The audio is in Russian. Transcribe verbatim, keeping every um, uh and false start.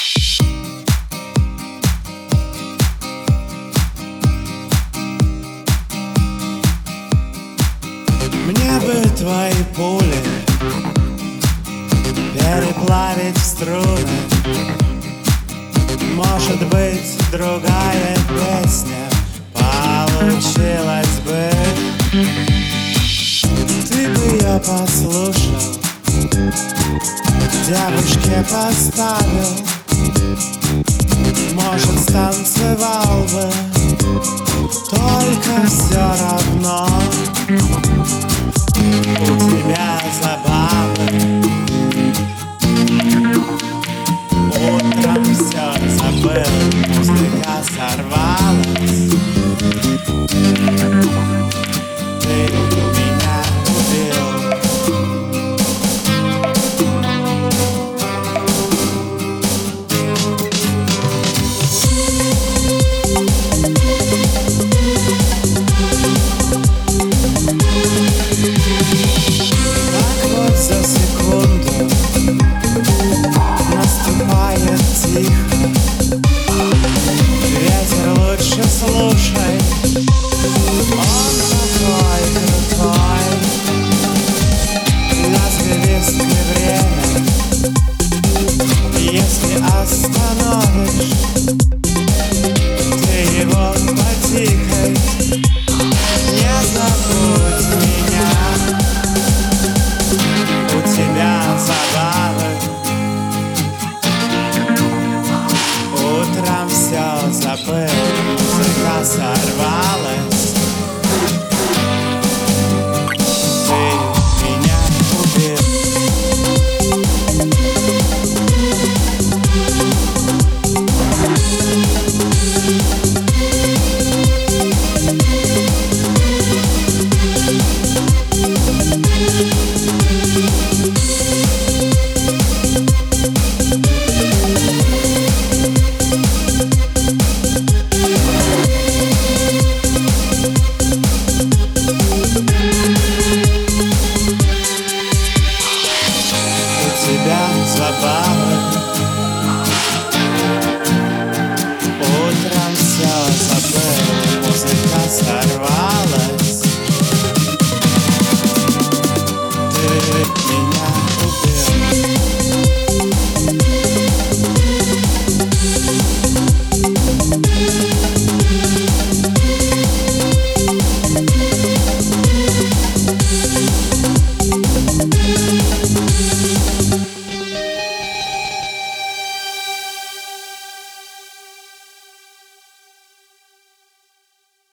Мне бы твои пули переплавить в струны. Может быть, другая песня получилась бы. Ты бы ее послушал, девушке поставил. Может, станцевал бы, только все равно у тебя забавы. Утром все забыл, музыка сорвалась. Ты меня убил. Так вот за секунду наступает тихо. Ветер лучше слушай, он такой крутой. На звездке время, если остановишь ты его потихой, не забудь меня. У тебя забавы. Утром все забыл, музыка сорвалась. Ты меня убил. Тебя забавы.